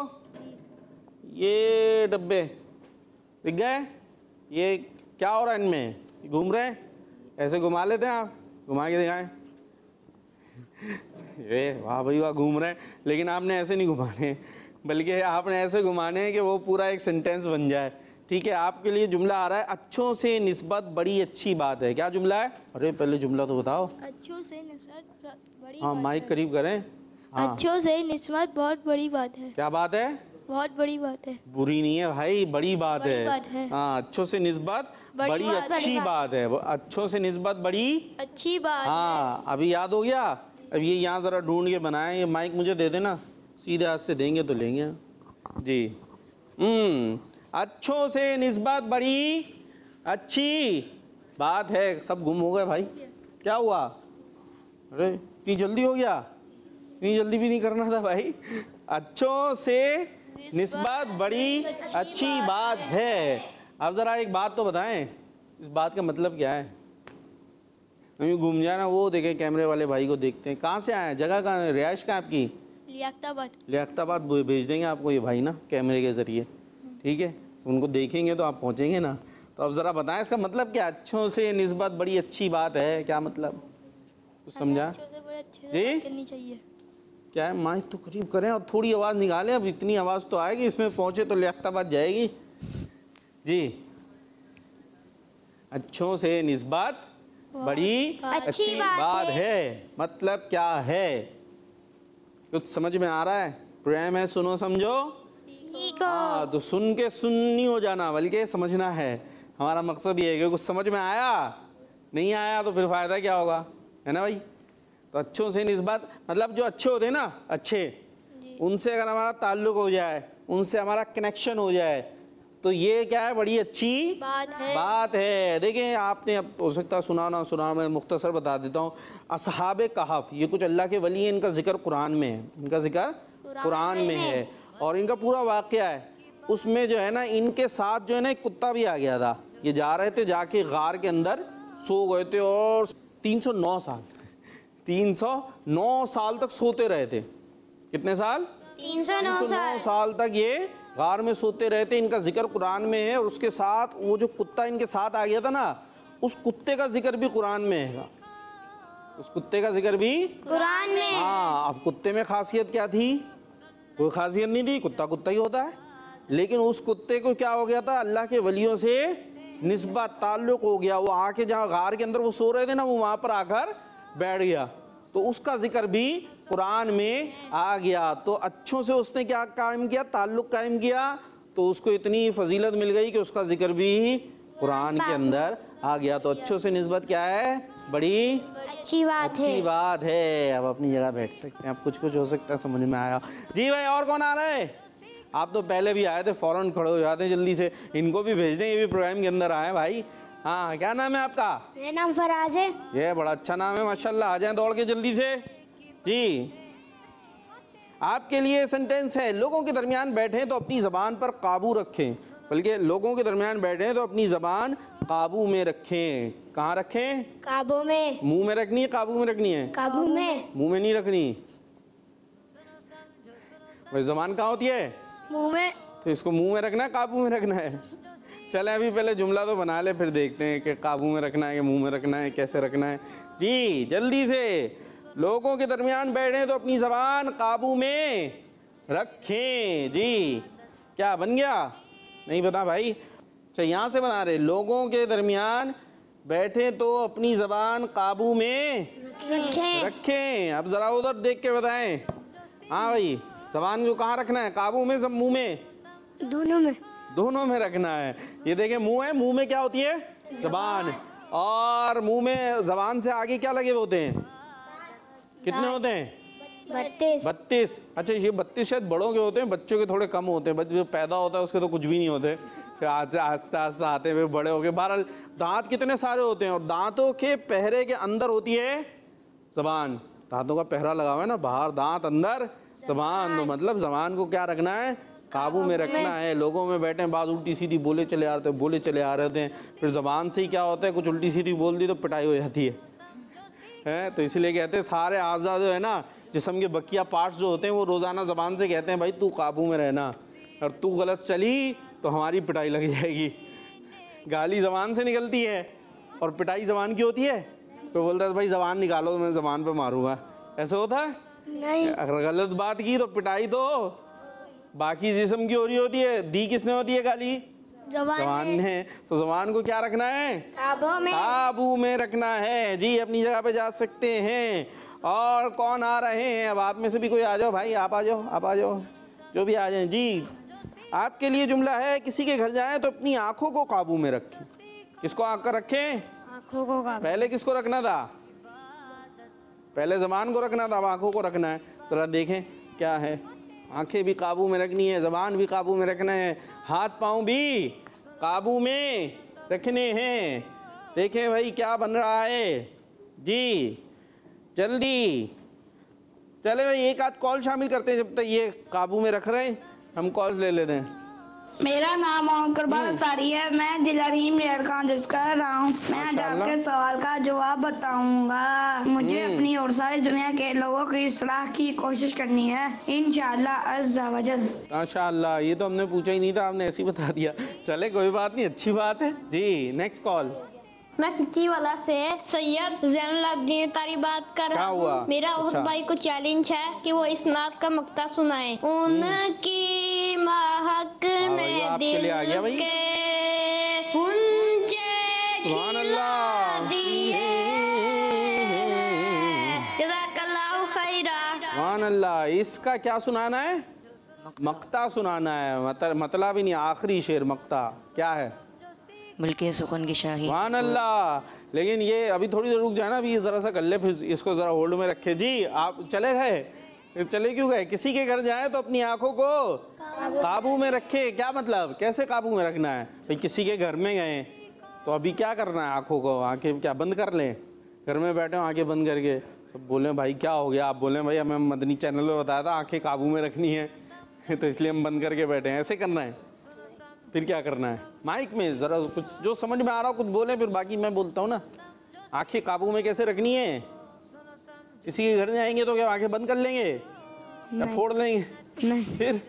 ये डब्बे दिख गए? ये क्या हो रहा है इनमें? घूम रहे हैं? ऐसे घुमा लेते हैं आप, घुमा के दिखाएं। ये वाह भाई वाह, घूम रहे हैं। लेकिन आपने ऐसे नहीं घुमाने, बल्कि आपने ऐसे घुमाने हैं कि वो पूरा एक सेंटेंस बन जाए। ठीक है, आपके लिए जुमला आ रहा है, अच्छों से निस्बत बड़ी अच्छी बात है। क्या जुमला है? अरे पहले जुमला तो बताओ। अच्छों से निस्बत बड़ी हाँ, माइक करीब करें। हाँ। अच्छों से निस्बत बहुत बड़ी बात है। क्या बात है? बहुत बड़ी बात है। बुरी नहीं है भाई, बड़ी बात बड़ी है। बात है। हाँ, अच्छों से निस्बत बड़ी बड़ी बात- अच्छी बड़ी बात है। अच्छों से निस्बत बड़ी अच्छी बात हाँ, अभी याद हो गया। अब ये यहाँ ज़रा ढूंढ के बनाएं। ये माइक मुझे दे देना, सीधे हाथ से देंगे तो लेंगे। जी, हम्म अच्छों से निस्बत बड़ी अच्छी बात है। सब गुम हो गए भाई, क्या हुआ? अरे इतनी जल्दी हो गया? इतनी जल्दी भी नहीं करना था भाई। अच्छों से निस्बत बड़ी अच्छी बात है। अब ज़रा एक बात तो बताएं, इस बात का मतलब क्या है? यूँ घूम जाए ना, वो देखें कैमरे वाले भाई को देखते हैं। कहाँ से आए हैं? जगह कहाँ है? रिहाइश कहाँ है आपकी? लियाकताबाद। लियाकताबाद भेज देंगे आपको ये भाई ना, कैमरे के ज़रिए। ठीक है, उनको देखेंगे तो आप पहुँचेंगे ना। तो अब ज़रा बताएं इसका मतलब क्या? अच्छों से निस्बत बड़ी अच्छी बात है, क्या मतलब? कुछ समझा? अच्छों से बड़े अच्छे से जी? बात करनी चाहिए। क्या है? माइक तो करीब करें और थोड़ी आवाज़ निकालें। अब इतनी आवाज़ तो आएगी, इसमें पहुँचे तो लियाकताबाद जाएगी। जी, अच्छों से निस्बत बड़ी अच्छी अच्छी बात बात है। है, मतलब क्या है? कुछ समझ में आ रहा है? प्रेम है, सुनो समझो सीखो। हाँ, तो सुन के सुन नहीं हो जाना, बल्कि समझना है। हमारा मकसद ये है कि कुछ समझ में आया, नहीं आया तो फिर फ़ायदा क्या होगा, है ना भाई? तो अच्छों से निस्बत मतलब जो अच्छे होते हैं ना, अच्छे, उनसे अगर हमारा ताल्लुक़ हो जाए उनसे हमारा कनेक्शन हो जाए, तो ये क्या है, बड़ी अच्छी बात है। बात है। देखें, आपने अब हो सकता है सुना ना सुना, मैं मुख्तसर बता देता हूँ। असहाबे कहफ, ये कुछ अल्लाह के वली हैं, इनका जिक्र कुरान में है, इनका जिक्र कुरान में है और इनका पूरा वाक़या है। उसमें जो है ना, इनके साथ जो है ना एक कुत्ता भी आ गया था। ये जा रहे थे, जाके गार के अंदर सो गए थे और तीन सौ नौ साल तीन सौ नौ साल तक सोते रहे थे। कितने साल? तीन सौ नौ साल साल तक ये गार में सोते रहे थे। इनका जिक्र कुरान में है और उसके साथ वो जो कुत्ता इनके साथ आ गया था ना, उस कुत्ते का जिक्र भी कुरान में है। उस कुत्ते का जिक्र भी कुरान में। हाँ, अब कुत्ते में खासियत क्या थी? कोई खासियत नहीं थी, कुत्ता कुत्ता ही होता है। लेकिन उस कुत्ते को क्या हो गया था, अल्लाह के वलियों से निस्बत ताल्लुक हो गया। वो आके जहाँ गार के अंदर वो सो रहे थे ना, वो वहाँ पर आकर बैठ गया, तो उसका जिक्र भी कुरान में आ गया। तो अच्छों से उसने क्या कायम किया, ताल्लुक कायम किया, तो उसको इतनी फजीलत मिल गई कि उसका जिक्र भी कुरान के अंदर आ गया। तो अच्छों से निस्बत क्या है, बड़ी अच्छी बात है। अच्छी बात है। अब अपनी जगह बैठ सकते हैं। अब कुछ कुछ हो सकता है समझ में आया। जी भाई, और कौन आ रहा है? आप तो पहले भी आए थे, फौरन खड़े हो जाते हैं जल्दी से। इनको भी भेज दें, ये भी प्रोग्राम के अंदर आए भाई। हाँ, क्या नाम है आपका? मेरा नाम फराज है। ये बड़ा अच्छा नाम है माशाल्लाह। आ जाएं दौड़ के जल्दी से। जी, आपके लिए सेंटेंस है, लोगों के दरमियान बैठें तो अपनी ज़बान पर काबू रखें। बल्कि लोगों के दरमियान बैठें तो अपनी ज़बान काबू में रखें। कहाँ रखें? काबू में। मुंह में रखनी है, काबू में रखनी है? काबू में। मुंह में नहीं रखनी। भाई ज़बान कहाँ होती है? मुंह में। तो इसको मुंह में रखना है, काबू में रखना है? चले अभी पहले जुमला तो बना ले, फिर देखते हैं कि काबू में रखना है कि मुंह में रखना है, कैसे रखना है। जी जल्दी से। लोगों के दरमियान बैठे तो अपनी ज़बान काबू में रखें। जी, क्या बन गया? नहीं बता भाई। अच्छा, यहाँ से बना रहे, लोगों के दरमियान बैठे तो अपनी ज़बान काबू में रखें। रखें। अब ज़रा उधर देख के बताएं। हाँ भाई, ज़बान को कहाँ रखना है? काबू में, सब मुंह में? दोनों में। दोनों में रखना है। ये देखें, मुंह है, मुंह में क्या होती है? ज़बान। और मुंह में ज़बान से आगे क्या लगे होते हैं? कितने होते हैं? बत्तीस। बत्तीस। अच्छा, ये बत्तीस शायद बड़ों के होते हैं, बच्चों के थोड़े कम होते हैं। बच्चे जो पैदा होता है उसके तो कुछ भी नहीं होते, फिर आते आस्ते आस्ते आते हुए बड़े हो गए। बहरहाल दांत कितने सारे होते हैं, और दांतों के पहरे के अंदर होती है ज़बान। दांतों का पहरा लगा हुआ है ना, बाहर दांत, अंदर ज़बान। तो मतलब ज़बान को क्या रखना है? काबू में रखना है। लोगों में बैठे हैं, बाद उल्टी सीधी बोले चले आ रहे थे बोले चले आ रहे थे फिर ज़बान से ही क्या होता है, कुछ उल्टी सीधी बोल दी तो पिटाई हो जाती है, है? तो इसलिए कहते हैं सारे आज़ा जो है ना, जिस्म के बकिया पार्ट्स जो होते हैं, वो रोज़ाना ज़बान से कहते हैं भाई तू काबू में रहना, और तू गलत चली तो हमारी पिटाई लग जाएगी। गाली ज़बान से निकलती है और पिटाई ज़बान की होती है। तो बोलता है भाई ज़बान निकालो तो मैं ज़बान पे मारूंगा। ऐसा होता है? नहीं। अगर गलत बात की तो पिटाई तो बाकी जिस्म की हो रही होती है। दी किसने होती है गाली? ज़बान ने। तो ज़बान को क्या रखना है? काबू में। काबू में रखना है। जी, अपनी जगह पे जा सकते हैं। और कौन आ रहे हैं? अब आप में से भी कोई आ जाओ भाई, आप आ जाओ, आप आ जाओ, जो भी आ जाए। जी, आपके लिए जुमला है, किसी के घर जाएं तो अपनी आंखों को काबू में रखें। किसको आकर रखें? आँखों को काबू। पहले किसको रखना था? पहले ज़बान को रखना था, अब आंखों को रखना है। जरा देखें क्या है। आंखें भी काबू में रखनी है, ज़बान भी काबू में रखना है, हाथ पाँव भी काबू में रखने हैं। देखें भाई क्या बन रहा है। जी जल्दी चले भाई, एक आध कॉल शामिल करते हैं जब तक ये काबू में रख रहे हैं। हम कॉल ले लेते हैं। मेरा नाम अंकर तारी है, मैं जिला रीम रेड का दर्ज कर रहा हूँ। मैं आज आपके सवाल का जवाब बताऊंगा। मुझे अपनी और सारी दुनिया के लोगों की इस्लाह की कोशिश करनी है, इंशाअल्लाह अज़्ज़ा वजल। माशाअल्लाह, ये तो हमने पूछा ही नहीं था, आपने ऐसे ही बता दिया। चले कोई बात नहीं, अच्छी बात है। जी नेक्स्ट कॉल। मैं खिची वाला से सैयद जैनुल आबिदीन तारी बात कर रहा हूँ। मेरा और अच्छा। भाई को चैलेंज है कि वो इस नात का मक्ता सुनाए। उनकी महक ने दिल के गुंजे सुभान अल्लाह। जज़ाकल्लाहु खैरा। सुभान अल्लाह। इसका क्या सुनाना है? मक्ता सुनाना है। मतलब मतलब ही नहीं, आखिरी शेर मक्ता क्या है? मुल्के सुखन की शाही। सुभान अल्लाह। लेकिन ये अभी थोड़ी देर रुक जाए ना, अभी ज़रा सा कर ले, फिर इसको ज़रा होल्ड में रखे। जी आप चले गए? चले क्यों गए? किसी के घर जाए तो अपनी आंखों को काबू में रखे। क्या मतलब, कैसे काबू में रखना है भाई? किसी के घर में गए तो अभी क्या करना है? आंखों को, आंखें क्या बंद कर लें? घर में बैठे हो आंखें बंद करके, तो बोले भाई क्या हो गया? आप बोले भाई हमें मदनी चैनल में बताया था आंखें काबू में रखनी है तो इसलिए हम बंद करके बैठे हैं। ऐसे करना है? फिर क्या करना है? माइक में ज़रा कुछ जो समझ में आ रहा हो कुछ बोले, फिर बाकी मैं बोलता हूँ ना। आंखें काबू में कैसे रखनी है? किसी के घर जाएंगे तो क्या आंखें बंद कर लेंगे या फोड़ लेंगे? नहीं। फिर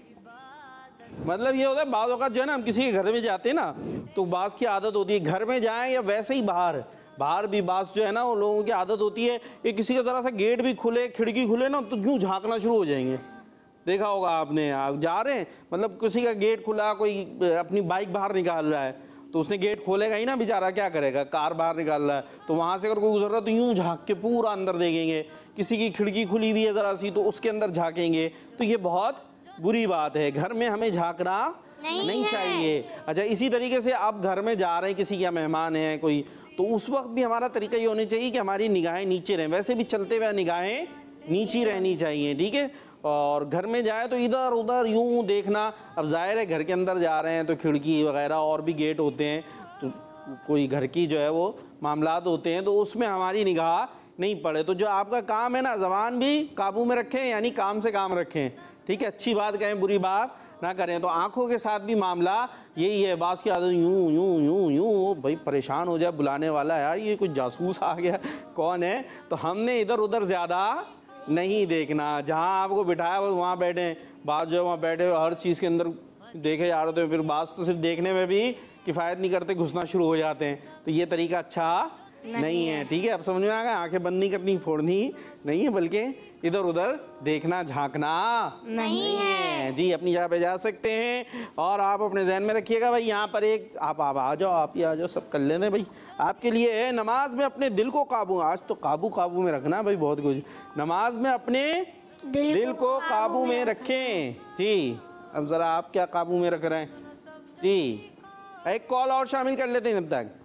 मतलब ये होता है बाज़ औक़ात जो है ना, हम किसी के घर में जाते हैं ना तो बाज़ की आदत होती है, घर में जाएं या वैसे ही बाहर बाहर भी बाज़ जो है ना वो लोगों की आदत होती है कि किसी का ज़रा सा गेट भी खुले, खिड़की खुले ना तो यूँ झांकना शुरू हो जाएंगे। देखा होगा आपने, आप जा रहे हैं मतलब किसी का गेट खुला, कोई अपनी बाइक बाहर निकाल रहा है तो उसने गेट खोलेगा ही ना बेचारा, क्या करेगा? कार बाहर निकाल रहा है तो वहाँ से अगर कोई गुजर रहा है तो यूँ झांक के पूरा अंदर देखेंगे। किसी की खिड़की खुली हुई है ज़रा सी तो उसके अंदर झांकेंगे, तो ये बहुत बुरी बात है। घर में हमें झांकना नहीं, नहीं चाहिए। अच्छा, इसी तरीके से आप घर में जा रहे हैं, किसी का मेहमान है कोई, तो उस वक्त भी हमारा तरीका ये होना चाहिए कि हमारी निगाहें नीचे रहें। वैसे भी चलते हुए निगाहें नीचे रहनी चाहिए, ठीक है। और घर में जाए तो इधर उधर यूं देखना। अब जाहिर है घर के अंदर जा रहे हैं तो खिड़की वगैरह और भी गेट होते हैं, तो कोई घर की जो है वो मामलात होते हैं, तो उसमें हमारी निगाह नहीं पड़े। तो जो आपका काम है ना, ज़बान भी काबू में रखें, यानी काम से काम रखें, ठीक है। अच्छी बात कहें, बुरी बात ना करें। तो आंखों के साथ भी मामला यही है। बास की आदत यूं यूं यूं यूं, भाई परेशान हो जाए बुलाने वाला, यार ये कोई जासूस आ गया, कौन है? तो हमने इधर उधर ज़्यादा नहीं देखना। जहाँ आपको बिठाया बस वहाँ बैठे। बात जो है वहाँ बैठे हर चीज़ के अंदर देखे जा रहे थे, फिर बात तो सिर्फ देखने में भी किफ़ायत नहीं करते, घुसना शुरू हो जाते हैं। तो ये तरीका अच्छा नहीं, नहीं है, ठीक है। अब समझ में आ गया? आंखें बंद नहीं करनी, फोड़नी नहीं है, बल्कि इधर उधर देखना झांकना नहीं, नहीं है जी। अपनी जगह पे जा सकते हैं। और आप अपने जहन में रखिएगा भाई, यहाँ पर एक आप आप आ जाओ, आप ही आ जाओ, सब कर लेने भाई। आपके लिए है नमाज में अपने दिल को काबू, आज तो काबू काबू में रखना भाई, बहुत कुछ। नमाज में अपने दिल, दिल को काबू में रखें जी। अब ज़रा आप क्या काबू में रख रहे हैं जी? एक कॉल और शामिल कर लेते हैं जब तक।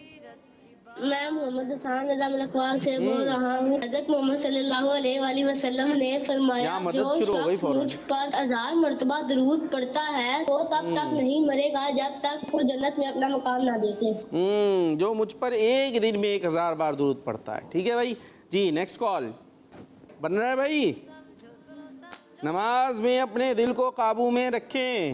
मैं मोहम्मद हसन रखवाल से बोल रहा हूँ। हज़रत मोहम्मद सल्लल्लाहु अलैहि वसल्लम ने फरमाया, जो शख्स मुझ पर हजार मर्तबा दरूद पढ़ता है वो तब तक नहीं मरेगा जब तक वो जन्नत में अपना मुकाम ना देखे। हम्म जो मुझ पर एक दिन में एक हजार बार दरूद पढ़ता है, ठीक है भाई जी। नेक्स्ट कॉल बन रहा है भाई। नमाज में अपने दिल को काबू में रखें।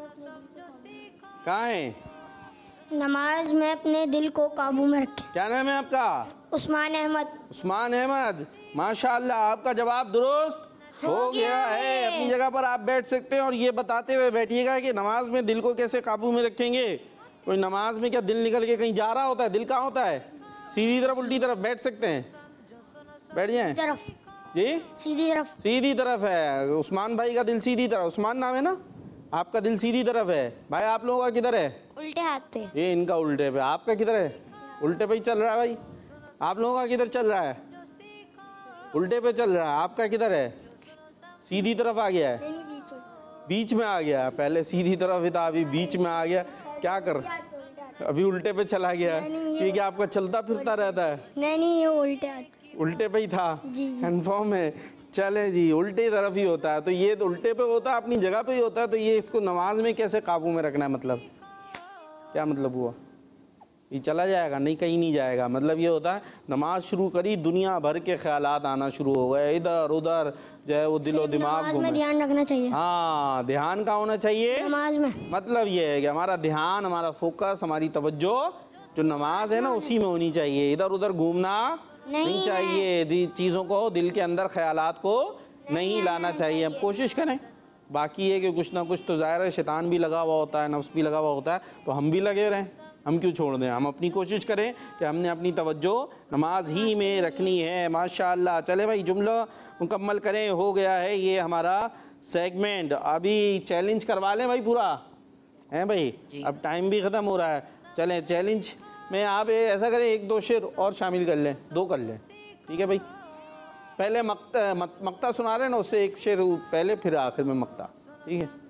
कहाँ है? नमाज में अपने दिल को काबू में रखें। क्या नाम है आपका? उस्मान अहमद। उस्मान अहमद, माशाल्लाह आपका जवाब दुरुस्त हो, हो गया है। अपनी जगह पर आप बैठ सकते हैं और ये बताते हुए बैठिएगा कि नमाज में दिल को कैसे काबू में रखेंगे। कोई नमाज में क्या दिल निकल के कहीं जा रहा होता है? दिल कहाँ होता है? सीधी तरफ उल्टी तरफ बैठ सकते हैं, बैठ जाएं तरफ जी, सीधी तरफ। सीधी तरफ है उस्मान भाई का दिल, सीधी तरफ। उस्मान नाम है ना आपका? दिल सीधी तरफ है भाई। आप लोगों का किधर है? उल्टे हाथ पे। ये इनका उल्टे पे, आपका किधर है? उल्टे पे ही चल रहा है भाई। आप लोगों का किधर चल रहा है? उल्टे पे चल रहा है। आपका किधर है? सीधी तरफ आ गया है, बीच में आ गया। पहले सीधी तरफ ही था, अभी बीच में आ गया। क्या कर, अभी उल्टे पे चला गया। ये क्या आपका चलता फिरता रहता है? नहीं नहीं, ये उल्टे हाथ, उल्टे पे ही था, कंफर्म है? चले जी, उल्टे तरफ ही होता है। तो ये तो उल्टे पे होता है, अपनी जगह पे ही होता है। तो ये इसको नमाज में कैसे काबू में रखना है? मतलब क्या मतलब हुआ? ये चला जाएगा? नहीं, कहीं नहीं जाएगा। मतलब ये होता है नमाज शुरू करी, दुनिया भर के ख्यालात आना शुरू हो गए, इधर उधर जो है वो दिलो दिमाग में ध्यान रखना चाहिए। हाँ, ध्यान का होना चाहिए नमाज में। मतलब ये है कि हमारा ध्यान, हमारा फोकस, हमारी तवज्जो जो नमाज है ना उसी में होनी चाहिए। इधर उधर घूमना नहीं, नहीं चाहिए। चीज़ों को, दिल के अंदर ख्यालात को नहीं, नहीं लाना चाहिए। अब कोशिश करें। बाकी है कि कुछ ना कुछ तो ज़ाहिर है शैतान भी लगा हुआ होता है, नफ्स भी लगा हुआ होता है, तो हम भी लगे रहें। हम क्यों छोड़ दें? हम अपनी कोशिश करें कि हमने अपनी तवज्जो नमाज ही में रखनी है। माशाल्लाह। चले भाई, जुमला मुकम्मल करें। हो गया है ये हमारा सेगमेंट। अभी चैलेंज करवा लें भाई पूरा, हैं भाई? अब टाइम भी ख़त्म हो रहा है। चलें चैलेंज में आप ऐसा करें, एक दो शेर और शामिल कर लें, दो कर लें, ठीक है भाई? पहले मक्ता मक्ता सुना रहे हैं ना, उससे एक शेर पहले, फिर आखिर में मक्ता, ठीक है?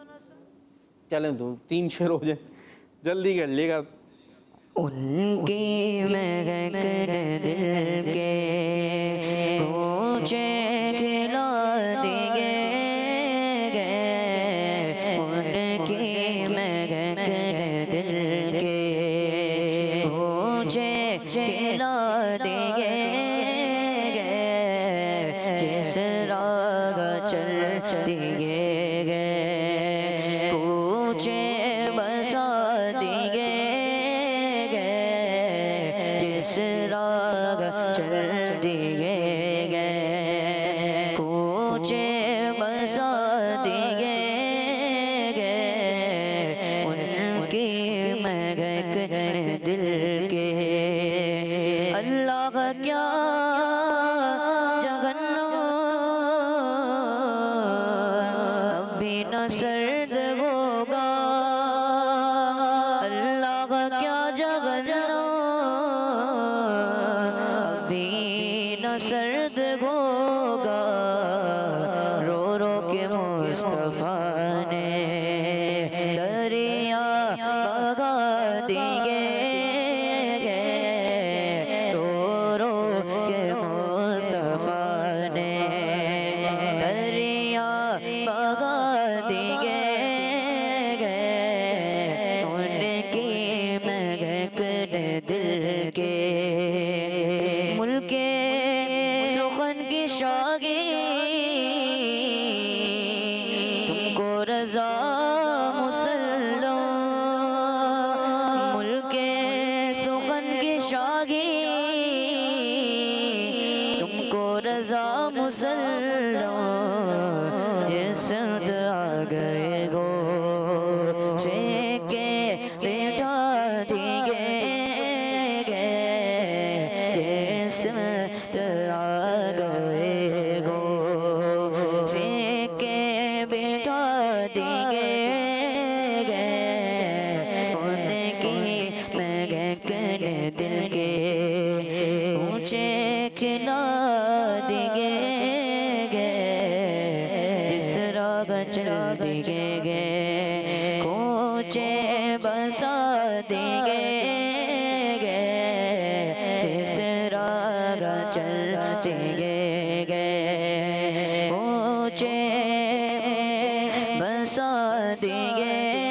चलें तो तीन शेर हो जाए, जल्दी कर लेगा। उनकी महक दिल के ऊंचे खिला मुसल्लो ये सर्द आ गए गो के बेटा दिए गए ये सर्द आ गए गो के बेटा दिए गए उनकी महक दिल के ऊंचे खिला दिए गए जिस राग चल दिए गए ऊंचे बसा दिए गए जिस राग चल दिए गए ऊंचे बसा दिए